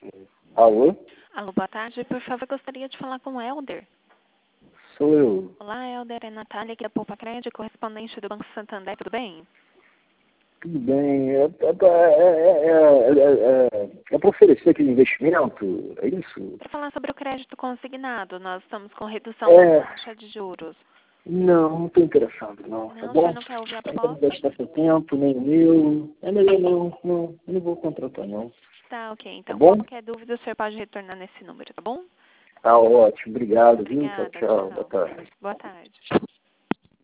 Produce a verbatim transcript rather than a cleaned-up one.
Alô? Alô, boa tarde. Por favor, gostaria de falar com o Helder. Sou eu. Olá, Helder. É Natália aqui da Poupa Crédito, correspondente do Banco Santander. Tudo bem? Tudo bem. É, é, é, é, é, é para oferecer aquele investimento? É isso? Para falar sobre o crédito consignado, nós estamos com redução É. da taxa de juros. Não, não estou interessado, não. Tá Não, o senhor bom? não quer ouvir a Não quero proposta? gastar seu tempo, nem o meu. É melhor não. Não, eu não vou contratar, não. Tá, ok. Tá Então, bom? qualquer dúvida, o senhor pode retornar nesse número, tá bom? Tá ótimo. Obrigado, viu? Tchau, Obrigada. tchau. Boa Tchau. tarde. Boa tarde.